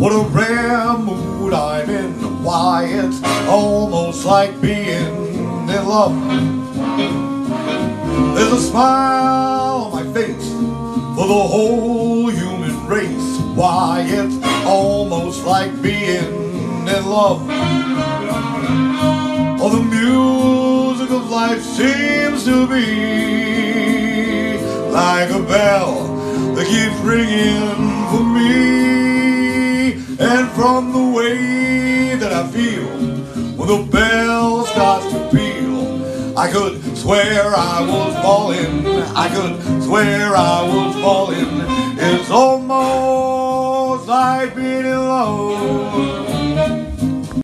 What a rare mood I'm in. Why, it's almost like being in love. There's a smile on my face for the whole human race. Why, it's almost like being in love. Oh, the music of life seems to be like a bell that keeps ringing for me. And from the way that I feel when the bell starts to peal, I could swear I was falling. I could swear I was falling. It's almost like being in love.